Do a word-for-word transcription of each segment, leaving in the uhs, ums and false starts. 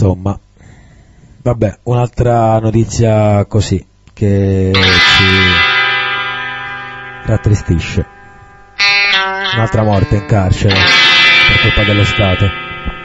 insomma. Vabbè, un'altra notizia così che ci rattristisce. Un'altra morte in carcere per colpa dello Stato.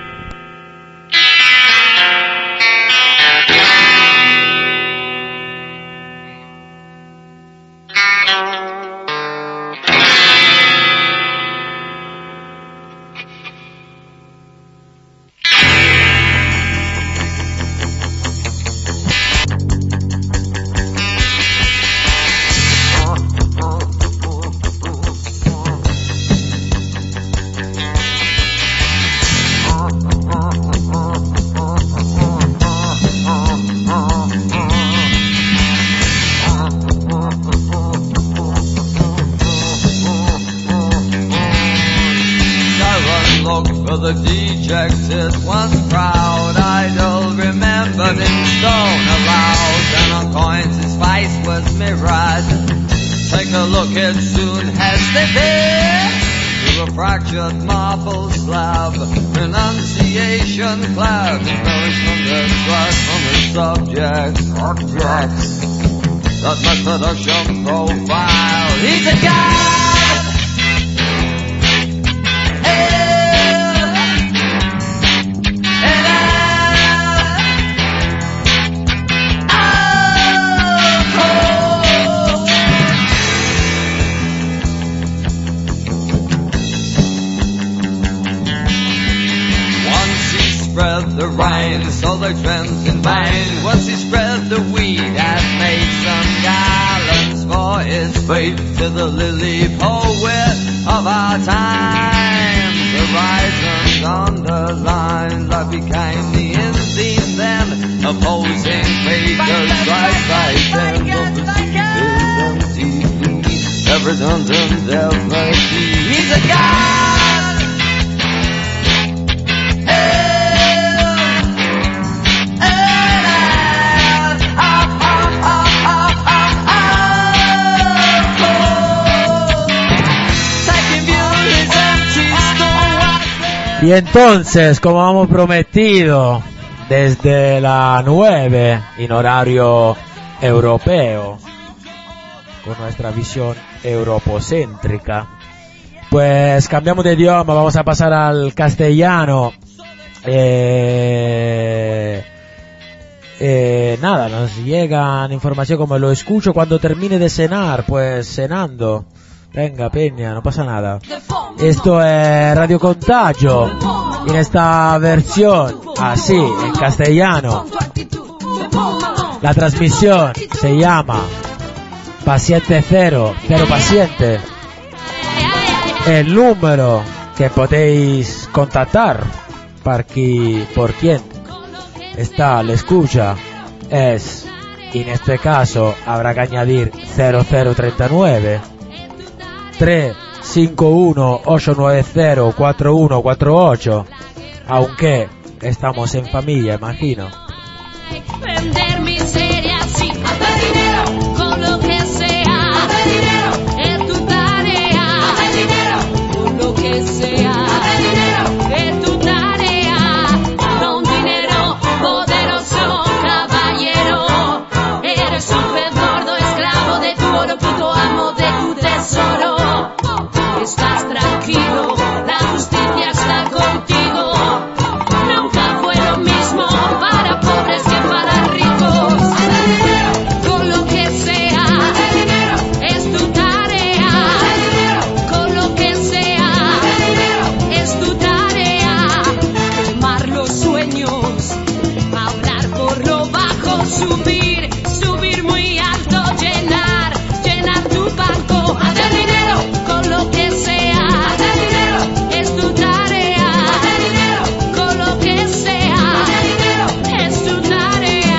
Production profile. He's a god. Hell. And once he spread the rain, so they dreamt in vain. Once he spread the weed and made some gallons for his feet, to the lily poet of our times. Horizons underlined, like became the end theme then, opposing fakers right by them, empty feet, every redundant effigy. He's a god. Y entonces, como hemos prometido, desde la nueve, en horario europeo, con nuestra visión europocéntrica, pues cambiamos de idioma, vamos a pasar al castellano. Eh, eh, nada, nos llegan información como lo escucho cuando termine de cenar, pues cenando. Venga, Peña, no pasa nada. Esto es Radio Contagio, en esta versión, así, en castellano. La transmisión se llama Paciente Cero, Cero Paciente. El número que podéis contactar para que, por quien está la escucha es, en este caso, habrá que añadir cero cero treinta y nueve tres cinco uno ocho nueve cero cuatro uno cuatro ocho, aunque estamos en familia, imagino. Vender miseria, sí, hacer dinero con lo que sea. Hacer dinero es tu tarea. Hacer dinero con lo que sea. Hacer dinero es tu tarea. Con un dinero poderoso, caballero. Eres un pez gordo, esclavo de tu oro, puto amo de tu tesoro. Estás tranquilo, la justicia está contigo. Nunca fue lo mismo para pobres que para ricos. Hacer dinero con lo que sea. Hacer dinero es tu tarea. Hacer dinero con lo que sea. Hacer dinero es tu tarea. Quemar los sueños, hablar por lo bajo, subir, subir muy alto, llenar, llenar tu banco. Hacer dinero con lo que sea. Hacer dinero es tu tarea. Hacer dinero con lo que sea. Hacer dinero es tu tarea.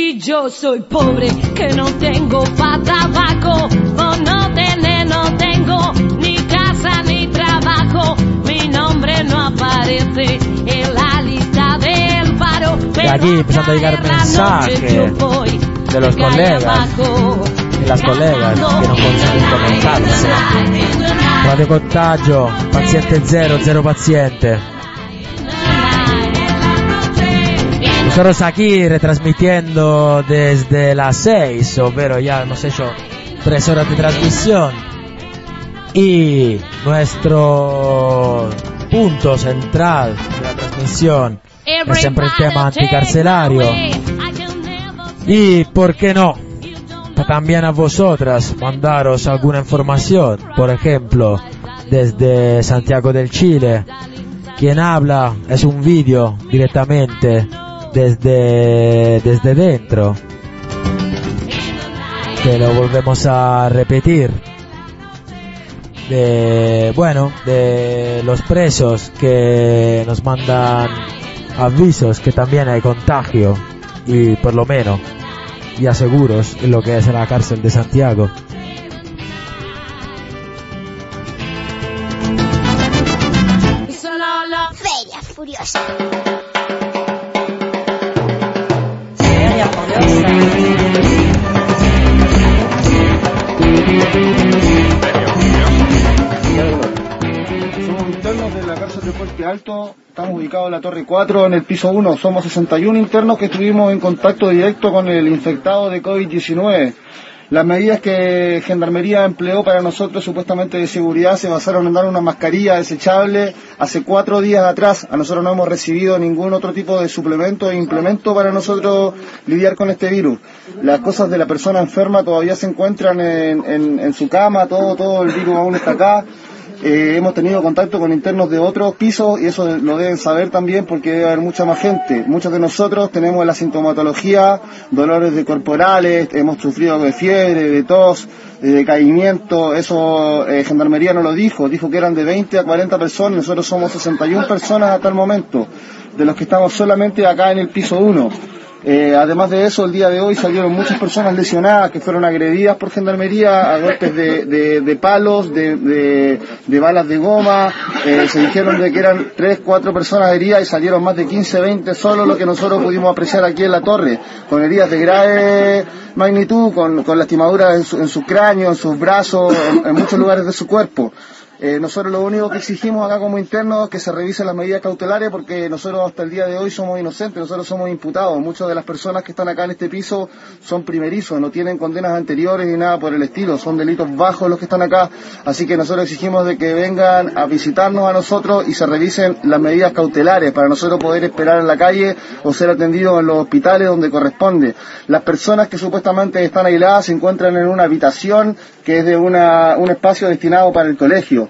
Si yo soy pobre, que no tengo pa' tabaco, por no tener, no tengo ni casa ni trabajo, mi nombre no aparece en la lista del paro. Y aquí empezando a llegar mensajes de los colegas y las colegas que no consiguen conectarse. Radio Contagio, paziente cero, cero paciente. Nosotros aquí retransmitiendo desde las seis, ovvero ya hemos hecho tres horas de transmisión. Y nuestro punto central de la transmisión es siempre el tema anticarcelario. Y por qué no, también a vosotras mandaros alguna información, por ejemplo, desde Santiago del Chile. Quien habla es un vídeo directamente desde, desde dentro, que lo volvemos a repetir. De, bueno, de los presos que nos mandan avisos que también hay contagio, y por lo menos ya seguros en lo que es la cárcel de Santiago. Feria Furiosa. Feria Furiosa. Somos internos de la cárcel de Puente Alto, estamos ubicados en la Torre cuatro, en el piso uno. Somos sesenta y uno internos que estuvimos en contacto directo con el infectado de COVID diecinueve. Las medidas que Gendarmería empleó para nosotros, supuestamente de seguridad, se basaron en dar una mascarilla desechable hace cuatro días atrás. A nosotros no hemos recibido ningún otro tipo de suplemento e implemento para nosotros lidiar con este virus. Las cosas de la persona enferma todavía se encuentran en, en, en su cama, todo, todo el virus aún está acá. Eh, hemos tenido contacto con internos de otros pisos y eso lo deben saber también porque debe haber mucha más gente. Muchos de nosotros tenemos la sintomatología, dolores de corporales, hemos sufrido de fiebre, de tos, de decaimiento. Eso eh, Gendarmería no lo dijo, dijo que eran de veinte a cuarenta personas, nosotros somos sesenta y una personas hasta el momento, de los que estamos solamente acá en el piso uno. Eh, además de eso, el día de hoy salieron muchas personas lesionadas que fueron agredidas por Gendarmería a golpes de, de, de palos, de, de, de balas de goma. Eh, se dijeron de que eran tres, cuatro personas heridas y salieron más de quince, veinte, solo lo que nosotros pudimos apreciar aquí en la torre, con heridas de grave magnitud, con, con lastimaduras en su, en su cráneo, en sus brazos, en, en muchos lugares de su cuerpo. Eh, nosotros lo único que exigimos acá como internos es que se revisen las medidas cautelares porque nosotros hasta el día de hoy somos inocentes, nosotros somos imputados. Muchas de las personas que están acá en este piso son primerizos, no tienen condenas anteriores ni nada por el estilo, son delitos bajos los que están acá, así que nosotros exigimos de que vengan a visitarnos a nosotros y se revisen las medidas cautelares para nosotros poder esperar en la calle o ser atendidos en los hospitales donde corresponde. Las personas que supuestamente están aisladas se encuentran en una habitación que es de una, un espacio destinado para el colegio.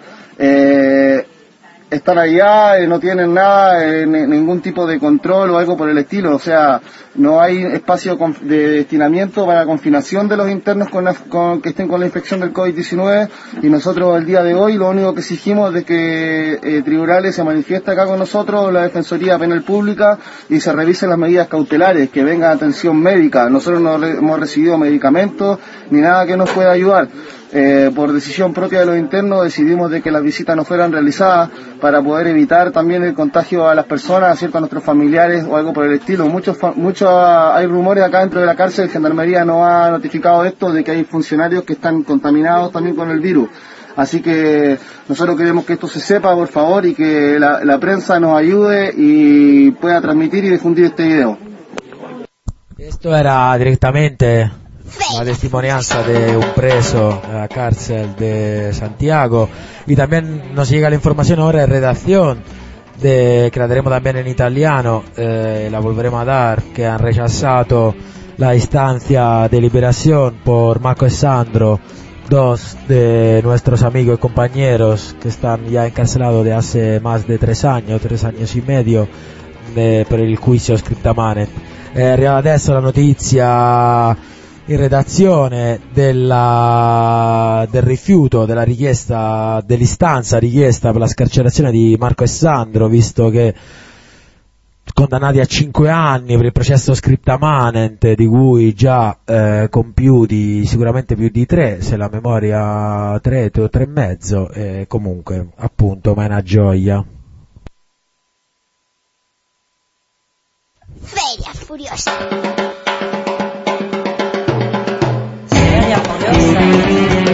Eh, están allá, eh, no tienen nada, eh, ningún tipo de control o algo por el estilo, o sea, no hay espacio de destinamiento para confinación de los internos con la, con, que estén con la infección del COVID diecinueve, y nosotros el día de hoy lo único que exigimos es que eh, tribunales se manifiesta acá con nosotros, la Defensoría Penal Pública, y se revisen las medidas cautelares, que venga atención médica. Nosotros no re, hemos recibido medicamentos ni nada que nos pueda ayudar. Eh, por decisión propia de los internos decidimos de que las visitas no fueran realizadas para poder evitar también el contagio a las personas, ¿cierto?, a nuestros familiares o algo por el estilo. Muchos, muchos hay rumores acá dentro de la cárcel, Gendarmería no ha notificado esto, de que hay funcionarios que están contaminados también con el virus. Así que nosotros queremos que esto se sepa, por favor, y que la, la prensa nos ayude y pueda transmitir y difundir este video. Esto era directamente la testimonianza de un preso en la cárcel de Santiago, y también nos llega la información ahora de redacción de, que la daremos también en italiano, eh, la volveremos a dar, que han rechazado la instancia de liberación por Marco y Sandro, dos de nuestros amigos y compañeros que están ya encarcelados de hace más de tres años, tres años y medio, eh, per il juicio scriptamanet. Eh, arriva adesso la notizia in redazione della, del rifiuto della richiesta, dell'istanza richiesta per la scarcerazione di Marco e Sandro, visto che condannati a cinque anni per il processo scripta manent, di cui già eh, compiuti sicuramente più di tre, se la memoria tre o tre e mezzo, e comunque appunto, ma è una gioia. Feria Furiosa. Feria Furiosa.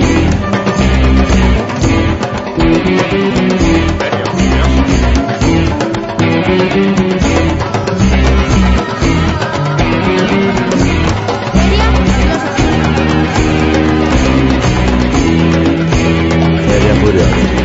Feria Furiosa.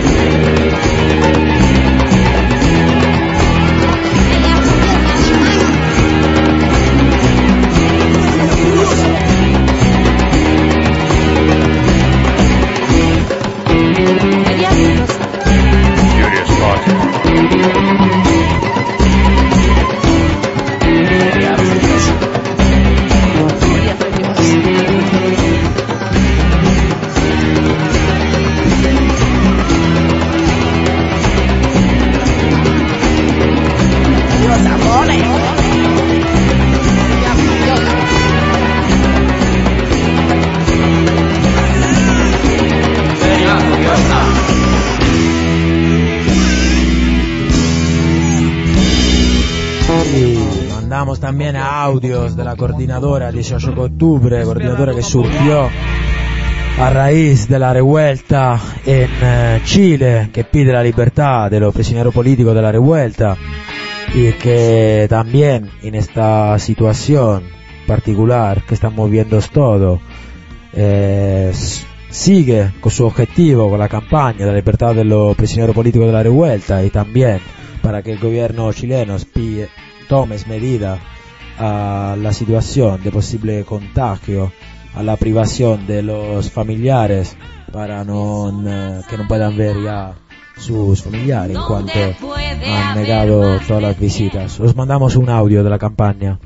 Mandamos también a audios de la coordinadora dieciocho de octubre, coordinadora que surgió a raíz de la revuelta en eh, Chile, que pide la libertad de los prisioneros políticos de la revuelta, y que también en esta situación particular que estamos viendo todo, eh, sigue con su objetivo, con la campaña de la libertad de los prisioneros políticos de la revuelta, y también para que el gobierno chileno pille, tome medidas a la situación de posible contagio, a la privación de los familiares para no, que no puedan ver ya sus familiares en cuanto han negado todas las visitas. Os mandamos un audio de la campaña.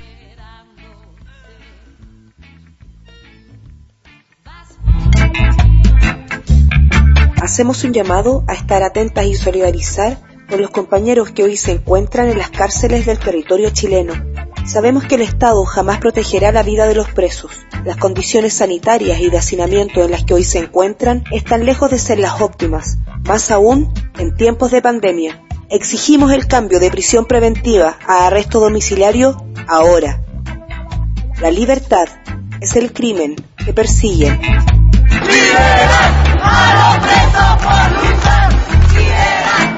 Hacemos un llamado a estar atentas y solidarizar con los compañeros que hoy se encuentran en las cárceles del territorio chileno. Sabemos que el Estado jamás protegerá la vida de los presos. Las condiciones sanitarias y de hacinamiento en las que hoy se encuentran están lejos de ser las óptimas, más aún en tiempos de pandemia. Exigimos el cambio de prisión preventiva a arresto domiciliario ahora. La libertad es el crimen que persiguen. ¡Liberar a los presos por luchar! ¡Liberar!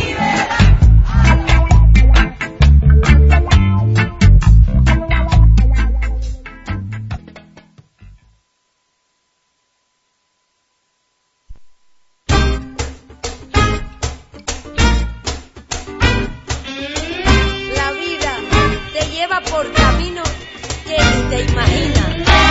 Por caminos que ni te imaginas.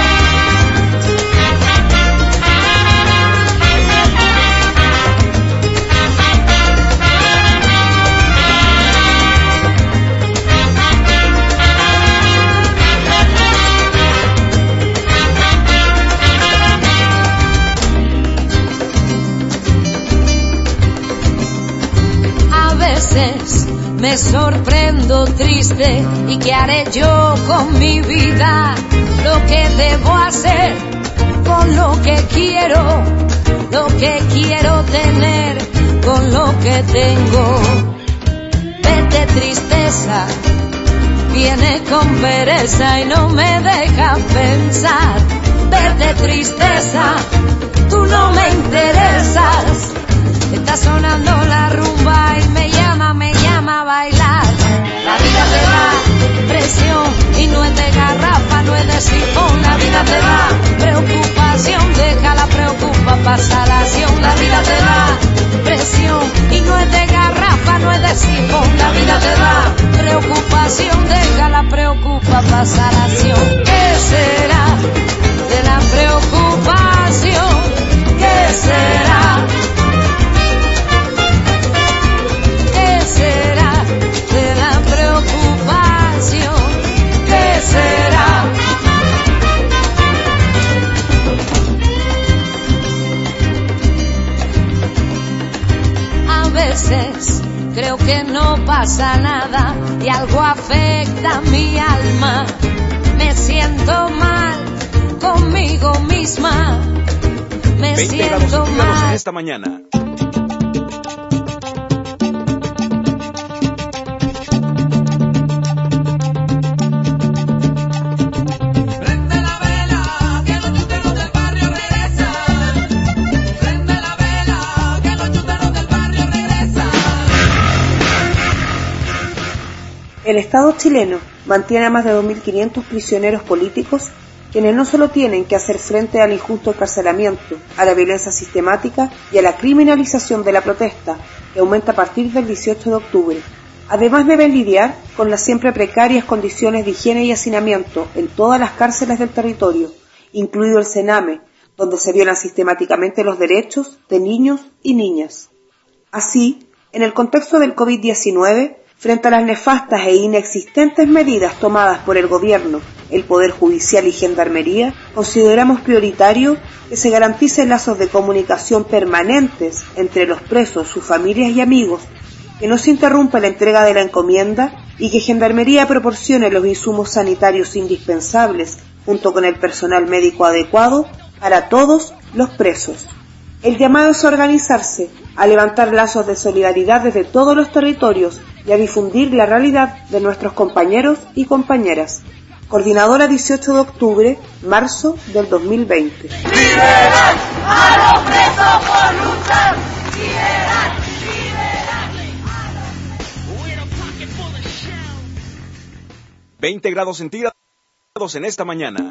A veces me sorprendo triste, y qué haré yo con mi vida, lo que debo hacer con lo que quiero, lo que quiero tener con lo que tengo. Vete tristeza, viene con pereza y no me deja pensar. Vete tristeza, tú no me interesas. Está sonando la rumba y me llama, me llama a bailar. La vida te da presión y no es de garrafa, no es de sifón. La vida te da preocupación, deja la preocupa, pasa la acción. La vida te da presión y no es de garrafa, no es de sifón. La vida te da preocupación, deja la preocupa, pasa la acción. ¿Qué será de la preocupación? ¿Qué será? Será de la preocupación, ¿qué será? A veces creo que no pasa nada y algo afecta mi alma. Me siento mal conmigo misma. Me siento mal. Esta mañana. El Estado chileno mantiene a más de dos mil quinientos prisioneros políticos, quienes no solo tienen que hacer frente al injusto encarcelamiento, a la violencia sistemática y a la criminalización de la protesta, que aumenta a partir del dieciocho de octubre. Además deben lidiar con las siempre precarias condiciones de higiene y hacinamiento en todas las cárceles del territorio, incluido el Sename, donde se violan sistemáticamente los derechos de niños y niñas. Así, en el contexto del COVID diecinueve, frente a las nefastas e inexistentes medidas tomadas por el Gobierno, el Poder Judicial y Gendarmería, consideramos prioritario que se garanticen lazos de comunicación permanentes entre los presos, sus familias y amigos, que no se interrumpa la entrega de la encomienda y que Gendarmería proporcione los insumos sanitarios indispensables junto con el personal médico adecuado para todos los presos. El llamado es a organizarse, a levantar lazos de solidaridad desde todos los territorios y a difundir la realidad de nuestros compañeros y compañeras. Coordinadora dieciocho de octubre, marzo del dos mil veinte. ¡Liberar a los presos por luchar! ¡Liberar! ¡Liberar! veinte grados centígrados en esta mañana.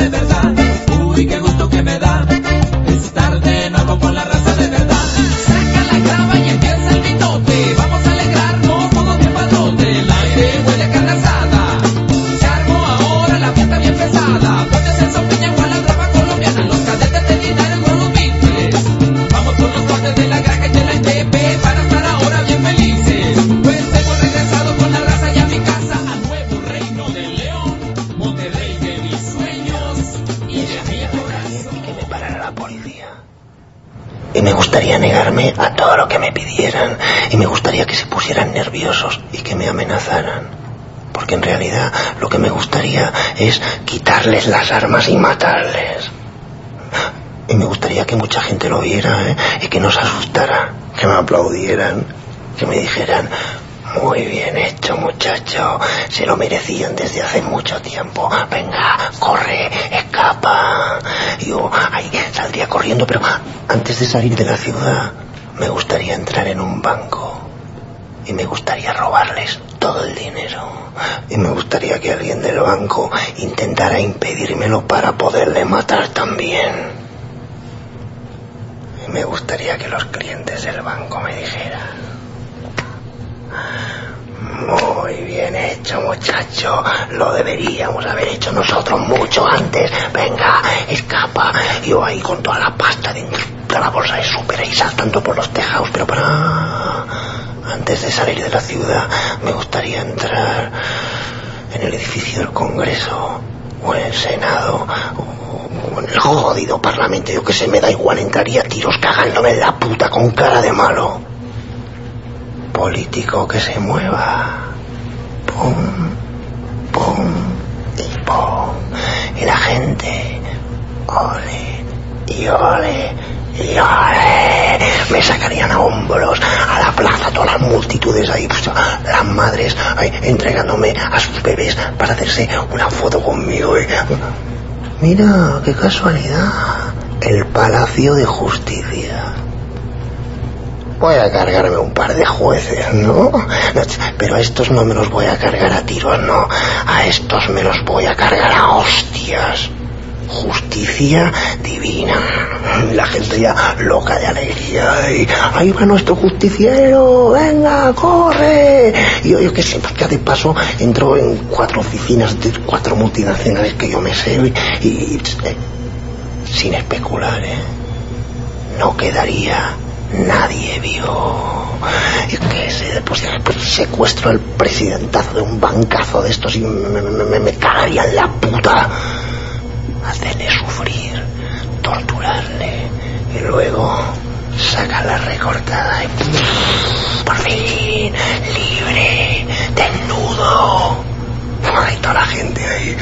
Uy, qué gusto que me da estar de nuevo con la raza de verdad. gustaría negarme a todo lo que me pidieran, y me gustaría que se pusieran nerviosos y que me amenazaran, porque en realidad lo que me gustaría es quitarles las armas y matarles. Y me gustaría que mucha gente lo viera, ¿eh? Y que nos asustara, que me aplaudieran, que me dijeran: muy bien hecho, muchacho, se lo merecían desde hace mucho tiempo, venga, corre, escapa. Y yo ahí saldría corriendo, pero antes de salir de la ciudad me gustaría entrar en un banco y me gustaría robarles todo el dinero, y me gustaría que alguien del banco intentara impedírmelo para poderle matar también. Y me gustaría que los clientes del banco me dijeran: muy bien hecho, muchacho, lo deberíamos haber hecho nosotros mucho antes, venga, escapa. Y yo ahí con toda la pasta dentro de la bolsa de súper y saltando por los tejados, pero para... antes de salir de la ciudad me gustaría entrar en el edificio del Congreso o en el Senado o en el jodido Parlamento, yo que sé, me da igual, entraría a tiros cagándome en la puta con cara de malo. Político que se mueva, pum, pum y pum, y la gente, ole y ole y ole, me sacarían a hombros a la plaza todas las multitudes ahí, pues, las madres ahí entregándome a sus bebés para hacerse una foto conmigo. Y... mira, qué casualidad, el Palacio de Justicia. Voy a cargarme un par de jueces, ¿no? Pero a estos no me los voy a cargar a tiros, no. A estos me los voy a cargar a hostias. Justicia divina. La gente ya loca de alegría. Y ahí va nuestro justiciero. Venga, corre. Y yo, yo qué sé, porque de paso entro en cuatro oficinas de cuatro multinacionales que yo me sé. Y, y eh, sin especular, ¿eh? No quedaría nadie vio. Yo qué sé, después, después secuestro al presidentazo de un bancazo de estos y me, me, me cagaría en la puta. Hacerle sufrir, torturarle y luego sacarla recortada y por fin libre, desnudo. Ay, toda la gente ahí.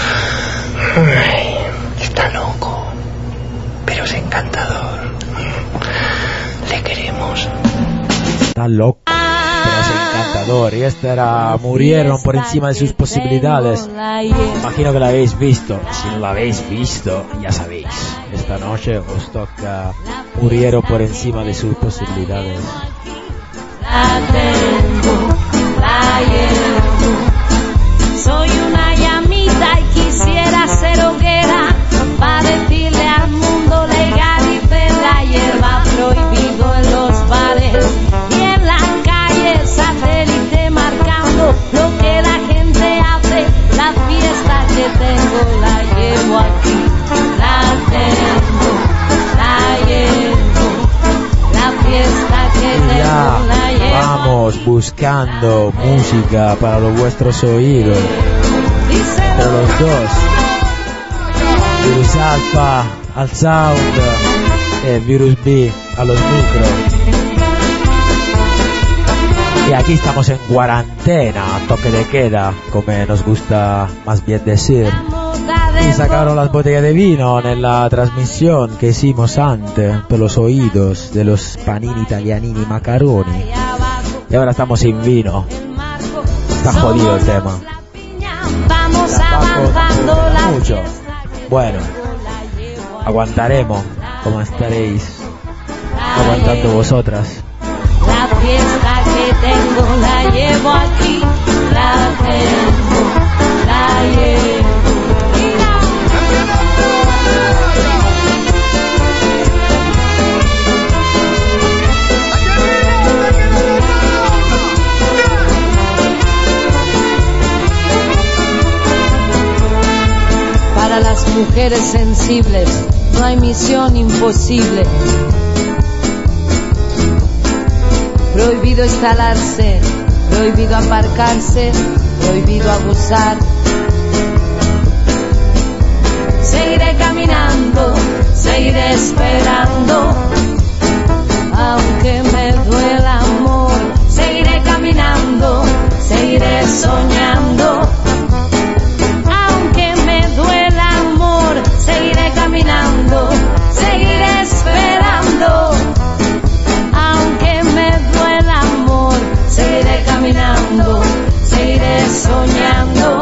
Ay, está loco, pero es encantador. Le queremos. Está loco, pero es encantador. Y esta era Murieron por encima de sus posibilidades. Imagino que la habéis visto. Si no la habéis visto, ya sabéis. Esta noche os toca Murieron por encima de sus posibilidades. La tengo, la llevo. Soy una llamita y quisiera ser hoguera para decirle al mundo legalice la hierba, prohibido en los bares y en las calles, satélite marcando lo que la gente hace. La fiesta que tengo la llevo aquí, la tengo, la llevo. La fiesta que tengo la llevo. Vamos buscando música para los vuestros oídos. Pero los dos, Virus Alpha al sound e Virus B a los micros. Y aquí estamos en cuarentena, toque de queda, como nos gusta más bien decir. Y sacaron las botellas de vino en la transmisión que hicimos antes por los oídos de los panini italianini macaroni. Y ahora estamos sin vino. Está jodido el tema. Vamos avanzando mucho. Bueno, aguantaremos como estaréis aguantando vosotras. La fiesta que tengo la llevo aquí, la tengo, la llevo. Para las mujeres sensibles no hay misión imposible. Prohibido instalarse, prohibido aparcarse, prohibido abusar. Seguiré caminando, seguiré esperando soñando, seguiré esperando. Aunque me duela amor, seguiré caminando, seguiré soñando.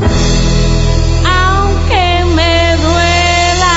Aunque me duela.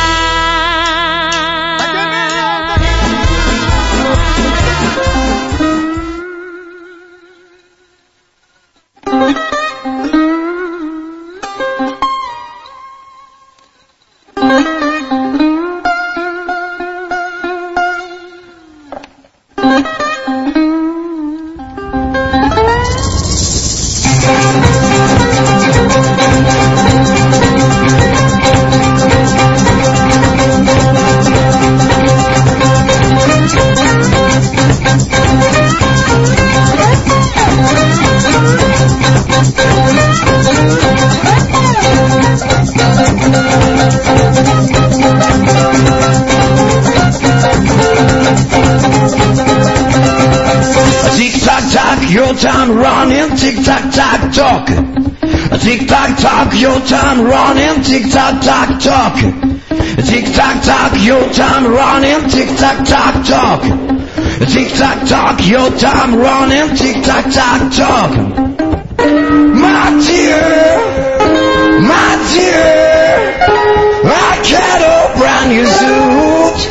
Your time running, tick tock tock talking. Tick tock tock, your time running, tick tock tock talking. Tick tock tock, your time running, tick tock tock talking. Tick tock tock, your time running, tick tock tock talking. My dear, my dear, I got a brand new suit.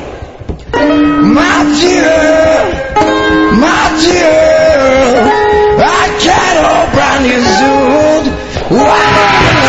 My dear, my dear, I got a brand new suit. Wow!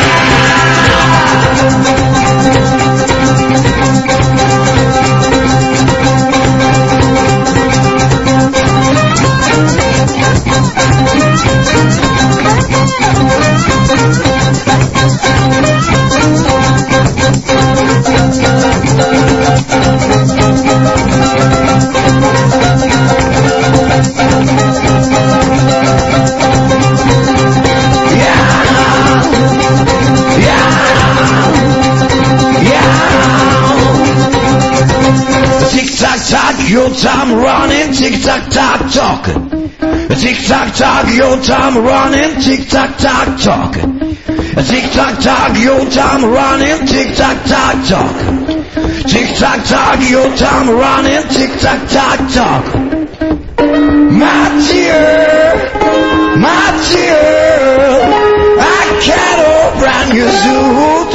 Your time running, tick tock tock talking. Tick tock tock, your time running, tick tock tock talking. Tick tock tock, your time running, tick tock tock talking. Tick tock tock, your time running, tick tock tock talking. My dear, my dear, I got a brand new suit.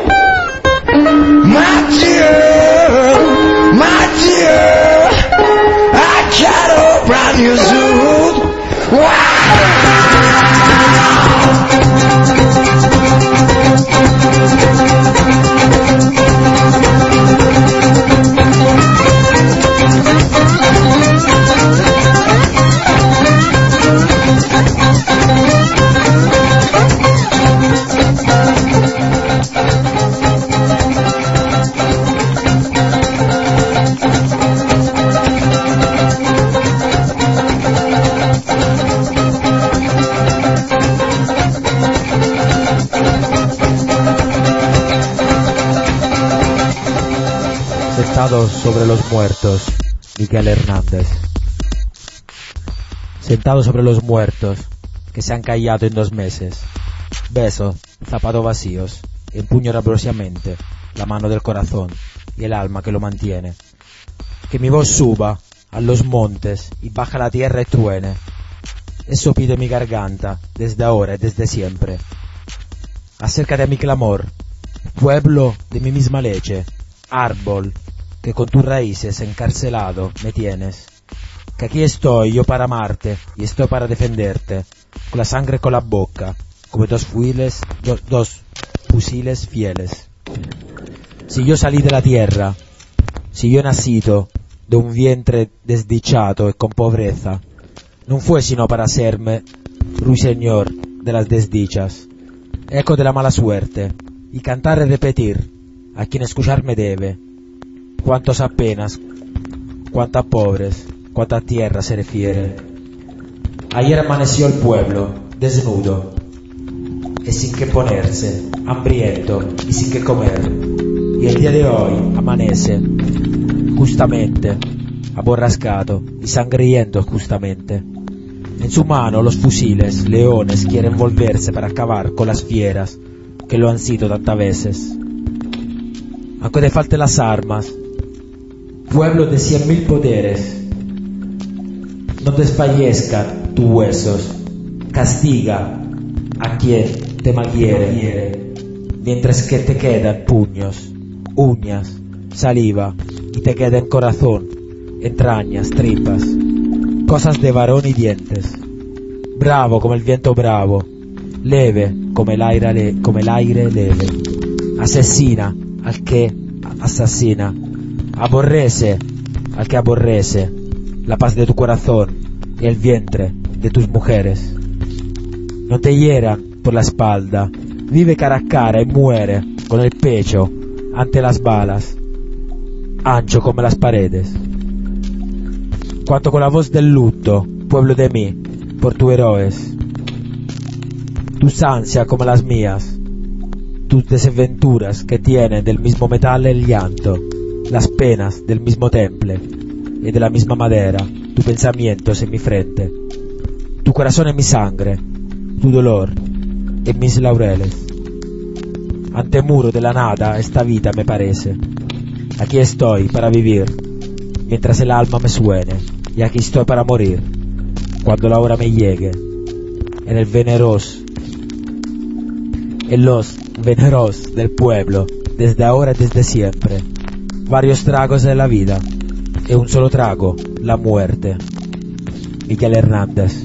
My dear, my dear, got a brand new suit. Wow! Sentados sobre los muertos, Miguel Hernández. Sentados sobre los muertos, que se han callado en dos meses. Beso, zapatos vacíos, empuño laboriosamente la mano del corazón y el alma que lo mantiene. Que mi voz suba a los montes y baja la tierra y truene. Eso pide mi garganta desde ahora y desde siempre. Acércate a mi clamor, pueblo de mi misma leche, árbol que con tus raíces encarcelado me tienes. Que aquí estoy yo para amarte y estoy para defenderte, con la sangre con la boca, como dos fusiles, dos, dos fusiles fieles. Si yo salí de la tierra, si yo he nacido de un vientre desdichado y con pobreza, no fue sino para hacerme ruiseñor de las desdichas, eco de la mala suerte, y cantar y repetir a quien escucharme debe, cuántos apenas, cuántas pobres, cuánta tierra se refiere. Ayer amaneció el pueblo, desnudo, y sin que ponerse, hambriento y sin que comer, y el día de hoy amanece, justamente, aborrascado y sangriento justamente. En su mano los fusiles, leones quieren volverse para acabar con las fieras que lo han sido tantas veces. aunque te falten las armas. Pueblo de cien mil poderes, no desfallezcan tus huesos, castiga a quien te malhiere, mientras que te quedan puños, uñas, saliva, y te quedan corazón, entrañas, tripas, cosas de varón y dientes. Bravo como el viento bravo, leve como el aire, le- como el aire leve. Asesina al que asesina, aborrece al que aborrece la paz de tu corazón y el vientre de tus mujeres. No te hieran por la espalda, vive cara a cara y muere con el pecho ante las balas, ancho como las paredes. Cuanto con la voz del luto, pueblo de mí, por tus héroes, tus ansias como las mías, tus desventuras que tienen del mismo metal el llanto, las penas del mismo temple y de la misma madera, tu pensamiento es en mi frente, tu corazón en mi sangre, tu dolor en mis laureles. Ante muro de la nada esta vida me parece. Aquí estoy para vivir, mientras el alma me suene, y aquí estoy para morir, cuando la hora me llegue. En el veneros, en los veneros del pueblo, desde ahora y desde siempre. Varios tragos de la vida, y un solo trago, la muerte. Miguel Hernández.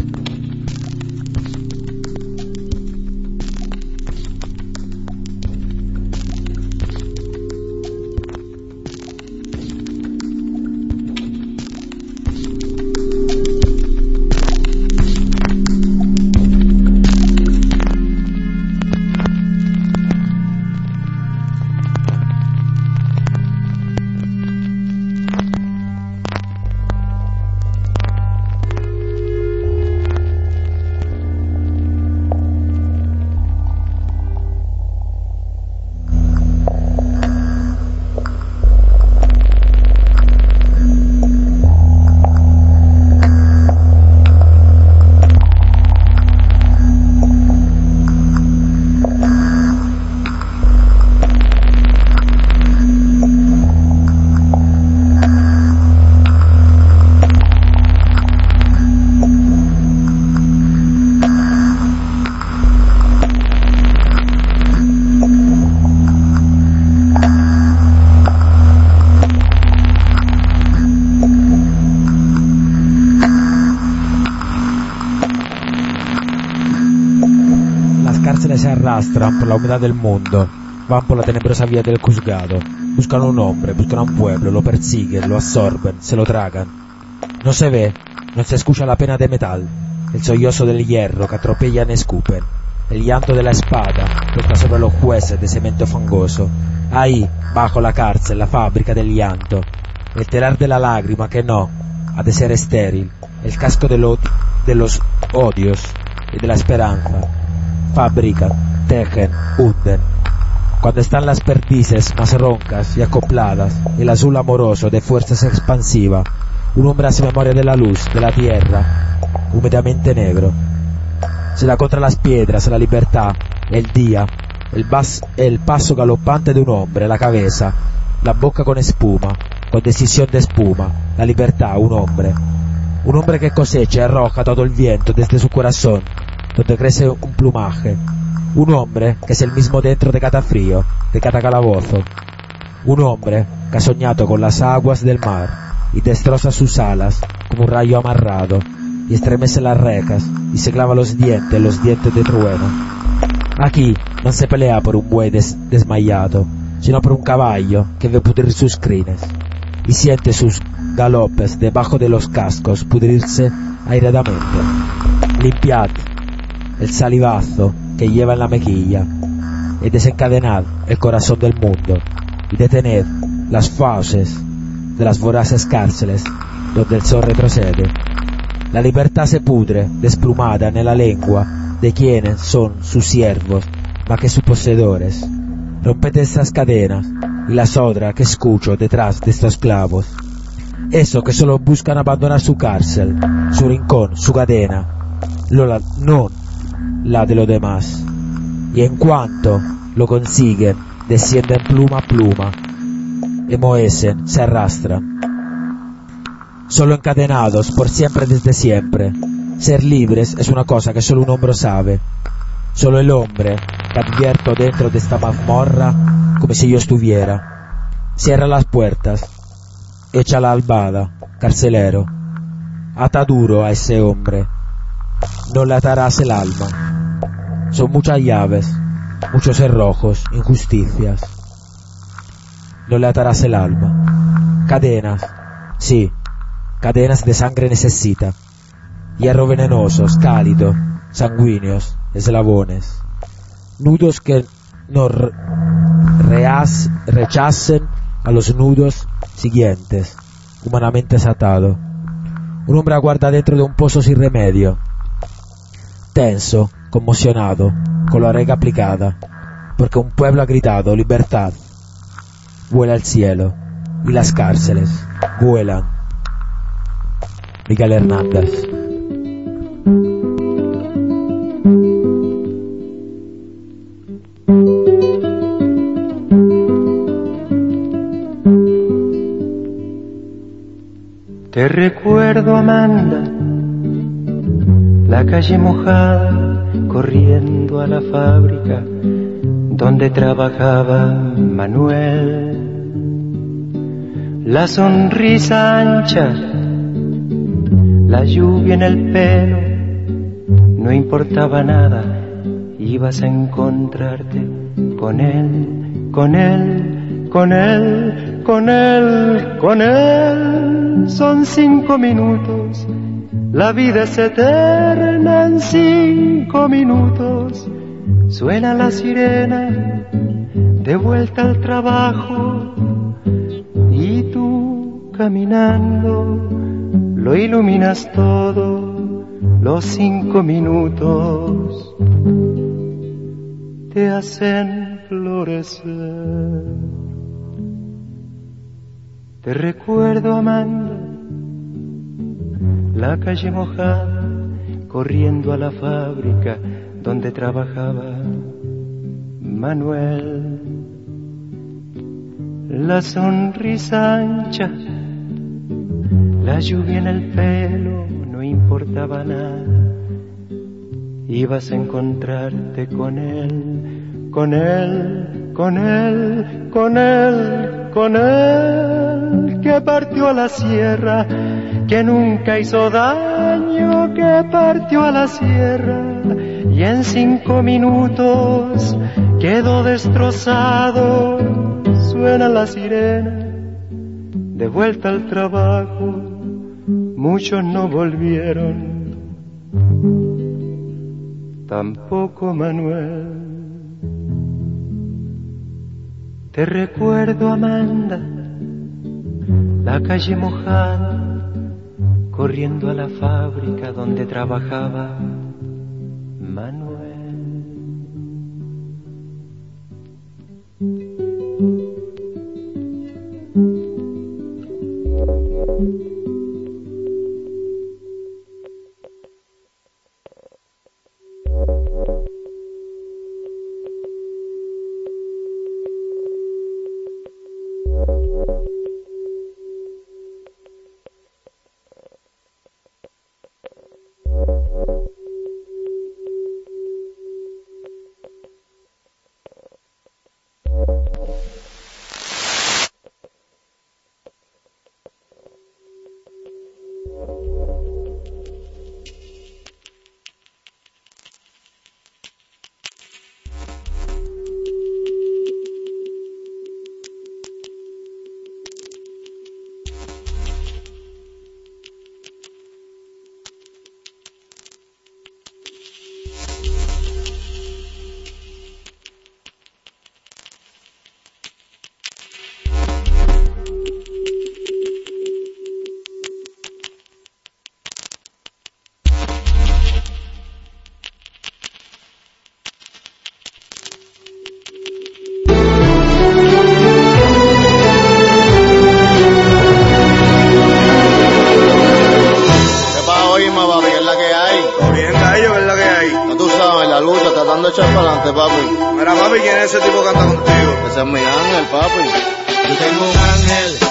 Se arrastran por la humedad del mundo, van por la tenebrosa vía del juzgado, buscan un hombre, buscan a un pueblo, lo persiguen, lo absorben, se lo tragan. No se ve, no se escucha la pena de metal, el sollozo del hierro que atropellan y escupen, el llanto de la espada que está sobre los jueces de cemento fangoso. Ahí, bajo la cárcel, la fábrica del llanto, el telar de la lágrima que no ha de ser estéril, el casco de, lo, de los odios y de la esperanza. Fabrican, tejen, hunden. Cuando están las perdices más roncas y acopladas, el azul amoroso de fuerzas expansiva, un hombre hace memoria de la luz, de la tierra, húmedamente negro. Se da contra las piedras la libertad, el día, el, bas, el paso galopante de un hombre, la cabeza, la boca con espuma, con decisión de espuma, la libertad, un hombre. Un hombre que cosecha y arroja todo el viento desde su corazón, donde crece un plumaje. Un hombre que es el mismo dentro de cada frío, de cada calabozo. Un hombre que ha soñado con las aguas del mar y destroza sus alas como un rayo amarrado y estremece las recas y se clava los dientes, los dientes de trueno. Aquí no se pelea por un buey des desmayado, sino por un caballo que ve pudrir sus crines y siente sus galopes debajo de los cascos pudrirse airadamente. Limpiad el salivazo que lleva en la mejilla y desencadenad el corazón del mundo y detened las fauces de las voraces cárceles donde el sol retrocede. La libertad se pudre desplumada en la lengua de quienes son sus siervos más que sus poseedores. Romped estas cadenas y las otras que escucho detrás de estos clavos. Eso que solo buscan abandonar su cárcel, su rincón, su cadena, lo la, no la de los demás, y en cuanto lo consiguen, descienden pluma a pluma, enmohecen, se arrastran. Solo encadenados por siempre desde siempre. Ser libres es una cosa que solo un hombre sabe. Solo el hombre que advierto dentro de esta mazmorra como si yo estuviera. Cierra las puertas, echa la albada, carcelero. Ata duro a ese hombre. No le atarás el alma. Son muchas llaves, muchos cerrojos, injusticias. No le atarás el alma. Cadenas, sí, cadenas de sangre necesita. Hierro venenosos, cálido, sanguíneos, eslabones. Nudos que no reas, rechacen a los nudos siguientes, humanamente atado. Un hombre aguarda dentro de un pozo sin remedio. Tenso, conmocionado, con la oreja aplicada, porque un pueblo ha gritado libertad. Vuela al cielo, y las cárceles vuelan. Miguel Hernández. Te recuerdo, Amanda, la calle mojada, corriendo a la fábrica donde trabajaba Manuel. La sonrisa ancha, la lluvia en el pelo, no importaba nada, ibas a encontrarte con él, con él, con él, con él, con él. Son cinco minutos, la vida es eterna en cinco minutos. Suena la sirena, de vuelta al trabajo, y tú caminando, lo iluminas todo, los cinco minutos te hacen florecer. Te recuerdo, Amanda, la calle mojada, corriendo a la fábrica donde trabajaba Manuel. La sonrisa ancha, la lluvia en el pelo, no importaba nada, ibas a encontrarte con él, con él, con él, con él, con él, que partió a la sierra, que nunca hizo daño, que partió a la sierra, y en cinco minutos quedó destrozado. Suena la sirena, de vuelta al trabajo, muchos no volvieron, tampoco Manuel. Te recuerdo, Amanda, la calle mojada, corriendo a la fábrica donde trabajaba Manuel.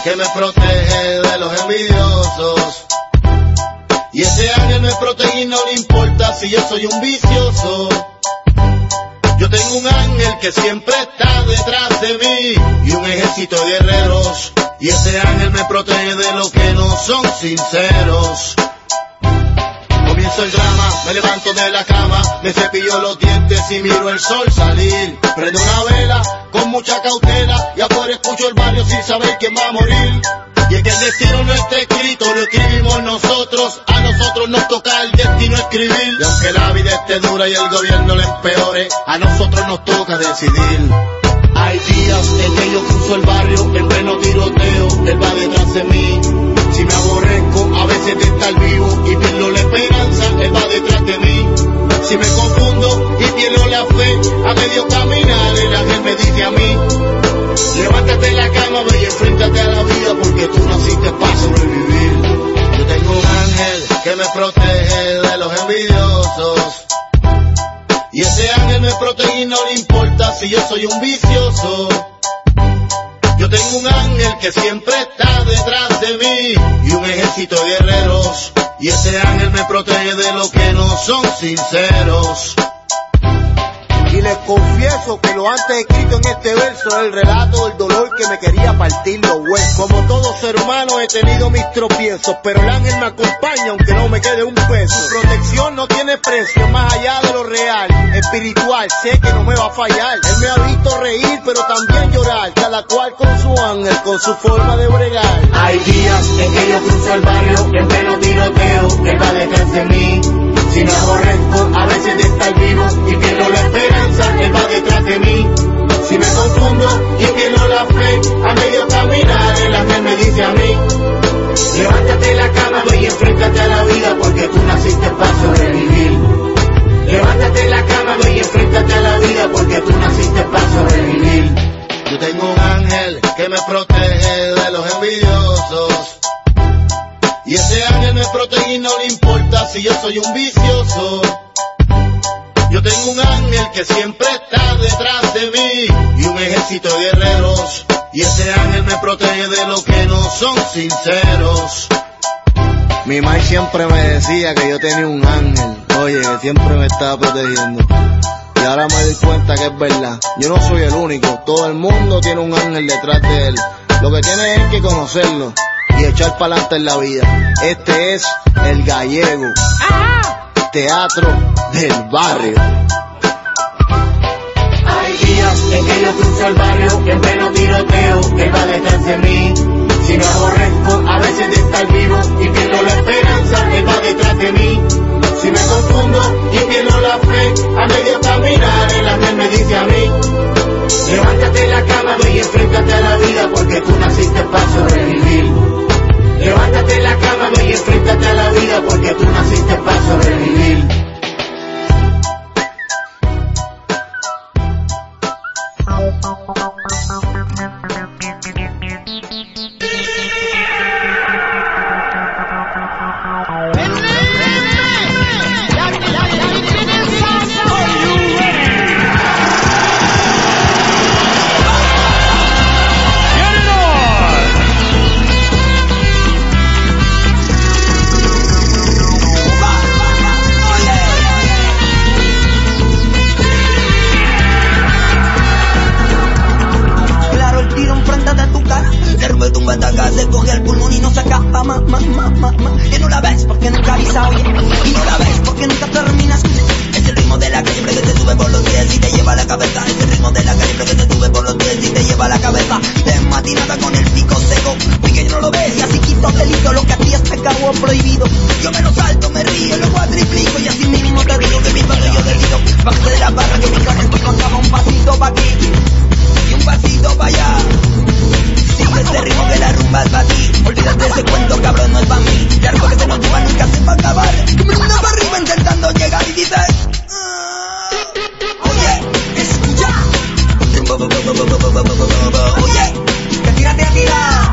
que me protege de los envidiosos. Y ese ángel me protege y no le importa si yo soy un vicioso. Yo tengo un ángel que siempre está detrás de mí y un ejército de guerreros. Y ese ángel me protege de los que no son sinceros. Comienzo el drama, me levanto de la cama, me cepillo los dientes y miro el sol salir. Prendo una vela con mucha cautela y afuera escucho el barrio sin saber quién va a morir. Y es que el destino no está escrito, lo escribimos nosotros, a nosotros nos toca el destino escribir. Y aunque la vida esté dura y el gobierno le empeore, a nosotros nos toca decidir. Hay días en que yo cruzo el barrio en pleno tiroteo, él va detrás de mí. Si me aborrezco a veces de estar vivo y pierdo la esperanza, él va detrás de mí. Si me confundo y pierdo la fe, a medio caminar el ángel me dice a mí: levántate de la cama, ve y enfréntate a la vida, porque tú naciste para sobrevivir. Yo tengo un ángel que me protege de los envidiosos. Y ese ángel me protege y no le importa si yo soy un vicioso. Yo tengo un ángel que siempre está detrás de mí y un ejército de guerreros. Y ese ángel me protege de los que no son sinceros. Y les confieso que lo antes escrito en este verso es el relato del dolor que me quería partir los huesos. Como todo ser humano he tenido mis tropiezos, pero el ángel me acompaña aunque no me quede un peso. Su protección no tiene precio, más allá de lo real, espiritual, sé que no me va a fallar. Él me ha visto reír pero también llorar, cada cual con su ángel, con su forma de bregar. Hay días en que yo cruzo el barrio en pleno tiroteo, él va detrás de mí. Si me aborrezco a veces de estar vivo y pierdo la esperanza, él va detrás de mí. Si me confundo y pierdo la fe, a medio caminar el ángel me dice a mí: levántate de la cama, ve y enfréntate a la vida, porque tú naciste para sobrevivir. Levántate de la cama, ve y enfréntate a la vida, porque tú naciste para sobrevivir. Yo tengo un ángel que me protege de los envidiosos. Y ese ángel me protege y no le importa si yo soy un vicioso. Yo tengo un ángel que siempre está detrás de mí y un ejército de guerreros. Y ese ángel me protege de los que no son sinceros. Mi madre siempre me decía que yo tenía un ángel, oye, que siempre me estaba protegiendo. Y ahora me doy cuenta que es verdad. Yo no soy el único, todo el mundo tiene un ángel detrás de él. Lo que tiene es que conocerlo y echar para adelante en la vida. Este es El Gallego, teatro del barrio. Hay días en que yo cruzo el barrio en pleno tiroteo, él va detrás de mí. Si me aborrezco a veces de estar vivo y pierdo la esperanza, él va detrás de mí. Si me confundo y pierdo la fe, a medio caminar el ángel me dice a mí: levántate de la cama, ve y enfréntate a la vida, porque tú naciste para sobrevivir. Levántate de la cama, ve y enfréntate a la vida, porque tú naciste para sobrevivir. Se coge el pulmón y no se acaba, ma, ma, ma, ma, ma. Y no la ves porque nunca avisa, oye. Y no la ves porque nunca terminas. Es el ritmo de la calle que te sube por los pies y te lleva a la cabeza. Es el ritmo de la calle que te sube por los pies y te lleva a la cabeza. De matinada con el pico seco, pequeño no lo ves y así quito delito. Lo que a ti es pecado o prohibido, yo me lo salto, me río, lo cuadriplico y así mismo te digo que mi barrio yo decido. Bajo de la barra que mi carne pues contaba un pasito pa' aquí y un pasito pa' allá. Sigue ese ritmo que la rumba es para ti. Olvídate de ese cuento, cabrón, no es para mí. Ya algo que se nos lleva nunca se va a acabar. Caminando para arriba intentando llegar y dices ah, oye, escucha. Oye, que tírate a tirar.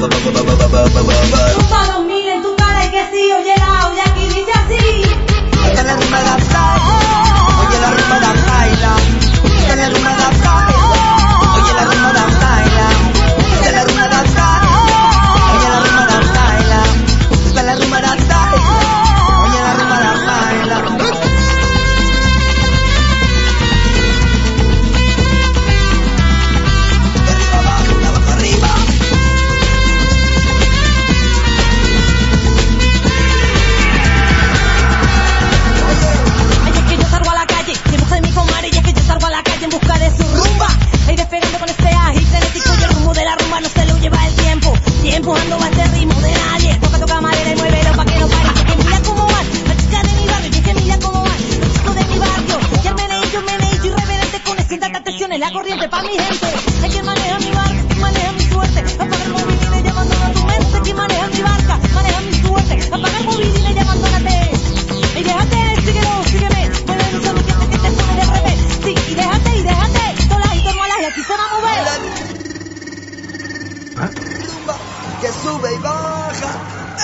Tumba dos mil en tu cara y que sí, oye la oye aquí dice así. Esta es la rumba de la Zaila. Oye la rumba de la Zaila. Esta es la rumba de la Zaila. Oye la rumba de la Zaila. rumba que sube y baja.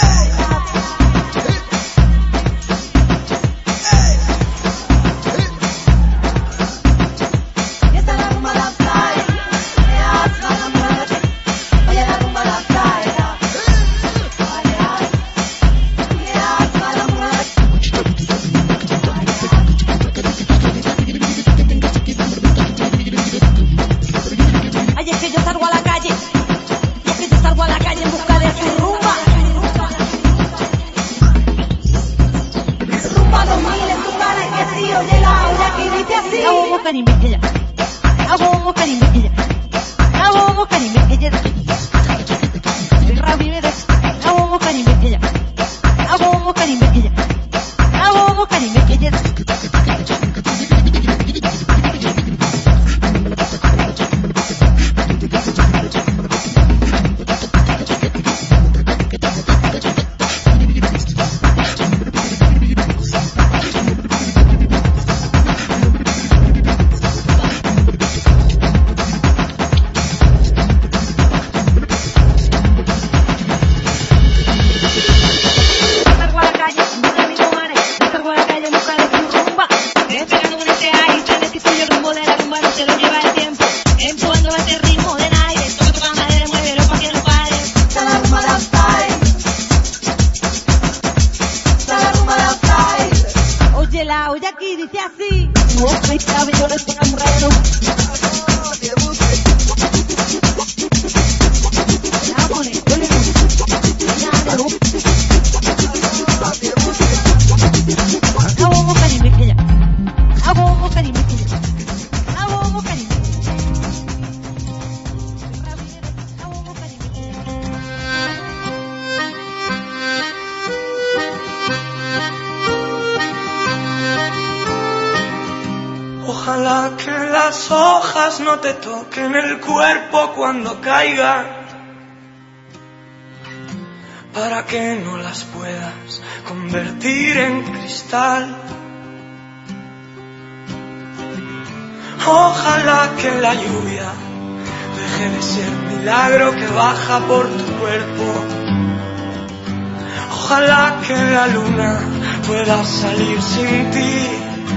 Ojalá que las hojas no te toquen el cuerpo cuando caigan, para que no las puedas convertir en cristal. Ojalá que la lluvia deje de ser milagro que baja por tu cuerpo. Ojalá que la luna pueda salir sin ti.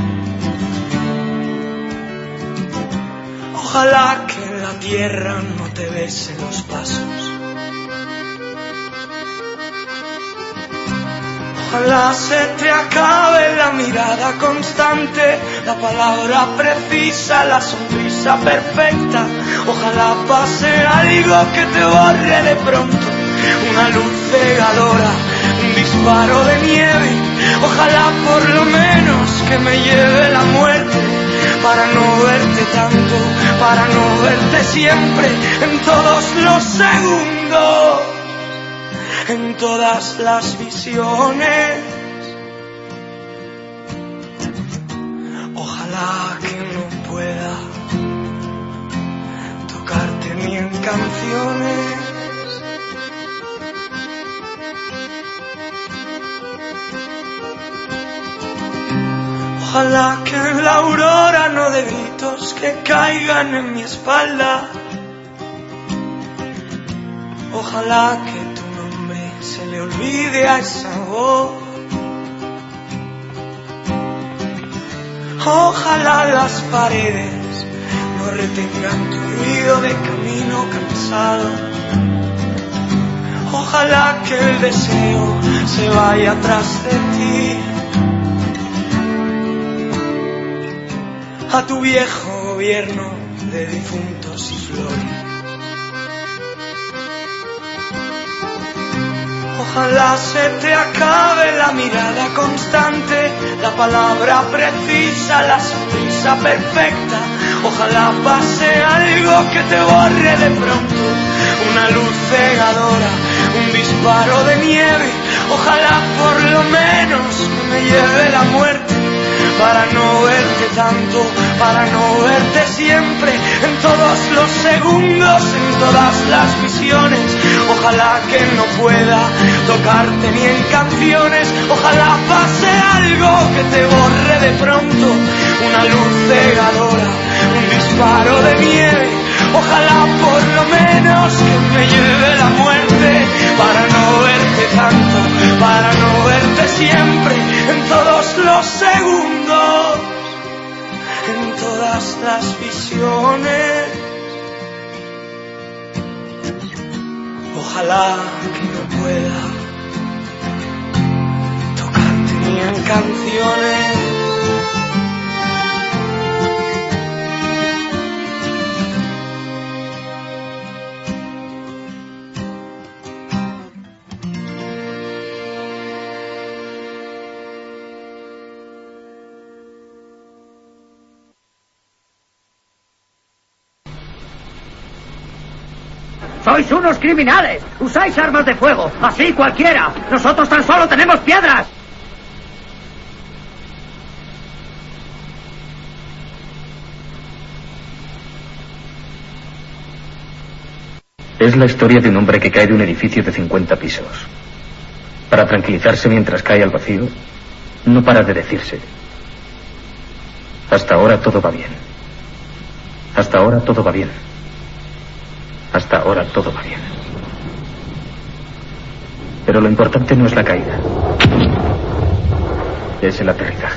Ojalá que la tierra no te bese los pasos. Ojalá se te acabe la mirada constante, la palabra precisa, la sonrisa perfecta. Ojalá pase algo que te borre de pronto, una luz cegadora, un disparo de nieve. Ojalá por lo menos que me lleve la muerte, para no verte tanto, para no verte siempre, en todos los segundos, en todas las visiones. Ojalá que no pueda tocarte ni en canciones. Ojalá que en la aurora no de gritos que caigan en mi espalda. Ojalá que tu nombre se le olvide a esa voz. Ojalá las paredes no retengan tu ruido de camino cansado. Ojalá que el deseo se vaya atrás de ti, a tu viejo gobierno de difuntos y flores. Ojalá se te acabe la mirada constante, la palabra precisa, la sonrisa perfecta. Ojalá pase algo que te borre de pronto, una luz cegadora, un disparo de nieve. Ojalá por lo menos me lleve la muerte, para no verte tanto, para no verte siempre, en todos los segundos, en todas las visiones. Ojalá que no pueda tocarte ni en canciones. Ojalá pase algo que te borre de pronto, una luz cegadora, un disparo de nieve. Ojalá por lo menos que me lleve la muerte para no verte tanto, para no verte siempre, en todos los segundos, en todas las visiones. Ojalá que no pueda tocarte ni en canciones. ¡Sois unos criminales! ¡Usáis armas de fuego! ¡Así cualquiera! ¡Nosotros tan solo tenemos piedras! Es la historia de un hombre que cae de un edificio de cincuenta pisos. Para tranquilizarse mientras cae al vacío, no para de decirse: hasta ahora todo va bien. Hasta ahora todo va bien. Hasta ahora todo va bien. Pero lo importante no es la caída, es el aterrizaje.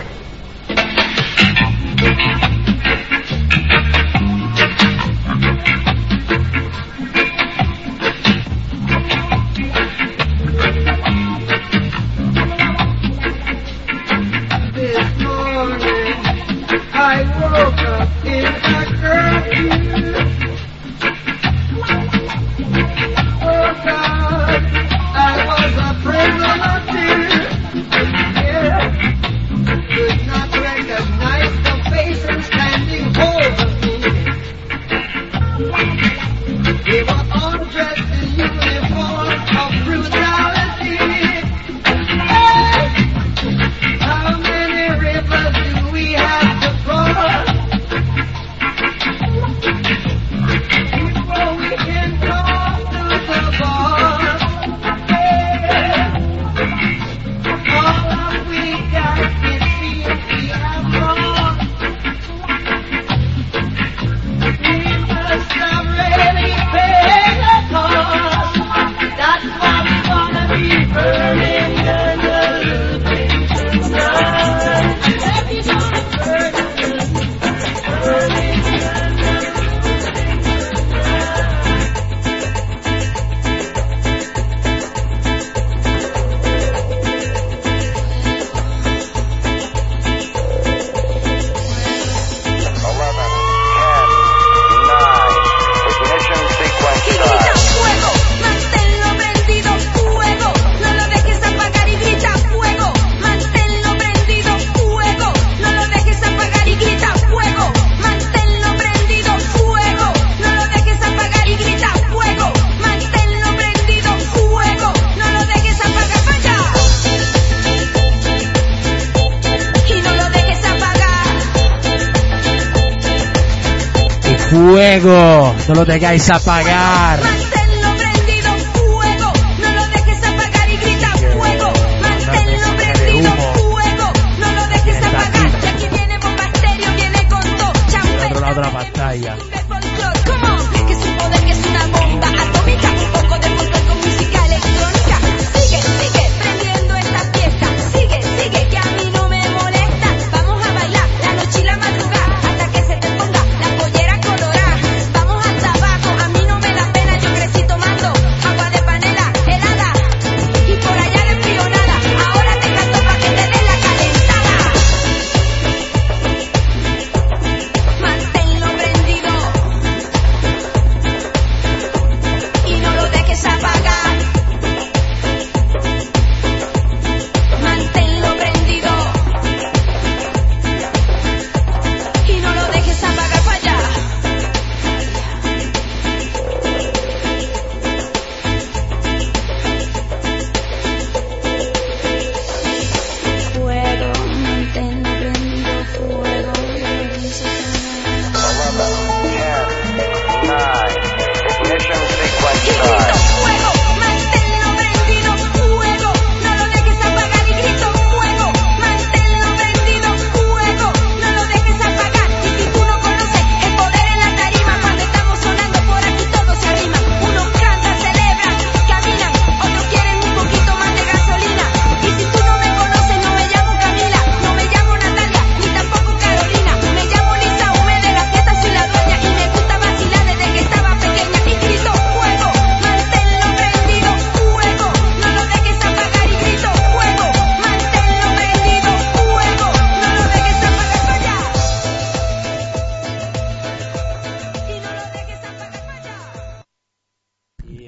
Fuego, no lo dejáis apagar. Manténlo prendido, fuego, no lo dejes apagar y grita fuego. Manténlo prendido, fuego, no lo dejes apagar. Y aquí viene bomba estéreo, viene con todo. Al otro lado de la pantalla. ¿Cómo? Que es un poder, que es una bomba atómica. Un poco de control con música electrónica. Sigue, sigue prendiendo esta fiesta. Sigue, sigue, que a mí no me molesta. Vamos a bailar la noche y la madrugada hasta que se te ponga la pollera colorada. Vamos al tabaco, a mí no me da pena, yo creo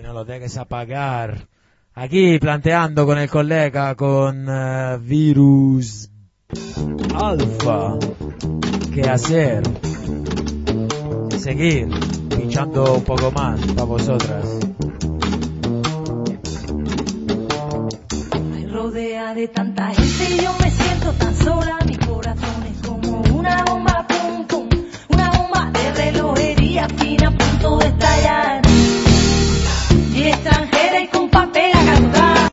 no lo dejes apagar. Aquí planteando con el colega, con uh, Virus Alfa, qué hacer. Seguir pinchando un poco más para vosotras. Me rodea de tanta gente y yo me siento tan sola.